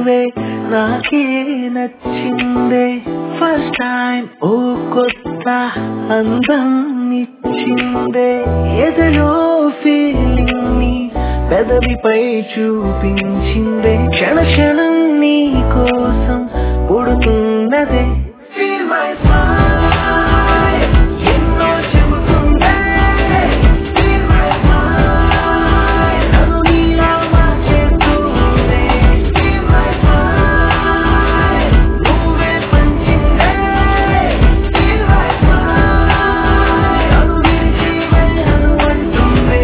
నువ్వే నాకే నచ్చిందే ఫస్ట్ టైం ఓ కొత్త అందం ఇచ్చిందే ఎదలో ఫీలింగ్ ని పెదవిపై చూపించిందే క్షణ క్షణం నీ కోసం పుడుతున్నదే Feel my smile ఎన్నో చెబుతుందే Feel my smile నన్ను నీలా మార్చేస్తుందే Feel my smile నువ్వే పంచిందే Feel my smile నన్ను విడిచి వెళ్ళను అంటుందే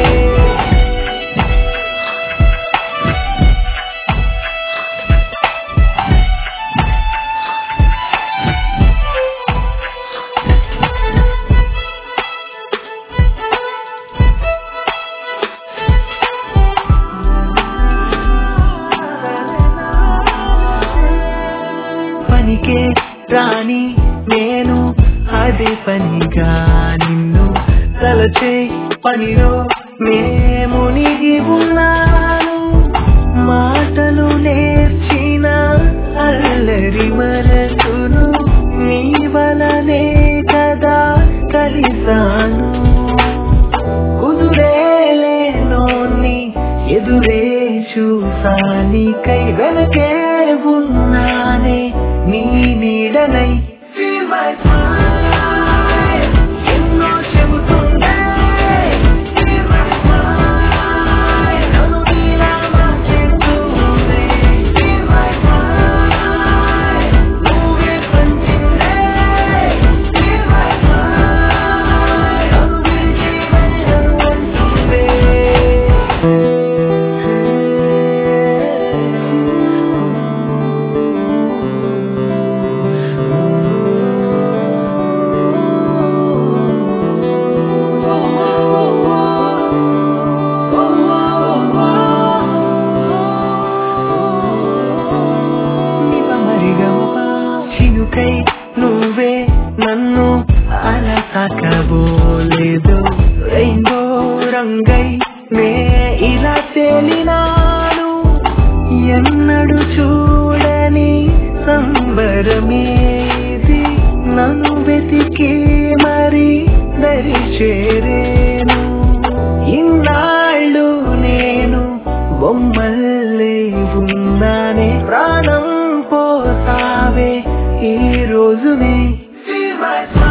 పనికే రాని నేను అదే పనిగా నిన్ను తలచే పనిలో మేము మునిగి ఉన్నాను మాటలు నేర్చిన అల్లరి మనసును నీ వలనే కదా కలిసాను కుదురేలేనోని ఎదురే చూసానికై వెనకే ఉన్నానే నీ నీడనై Feel my smile ఎన్నో చెబుతుందే Feel my smile నన్ను నీలా మార్చేస్తుందే Feel my smile నువ్వే పంచిందే Feel my smile నన్ను విడిచి వెళ్ళను అంటుందే చినుకై నువ్వే నన్ను అలా తాకబోలేదు రెయిన్బో రంగై నే ఇలా తేలినాను ఎన్నడు చూడని సంబరమేది నన్ను వెతికి మరి దరి చేరేను ఇన్నాళ్ళు నేను బొమ్మల్లే ఉన్నానే ప్రాణం పోసావే ఈ రోజునే Feel my smile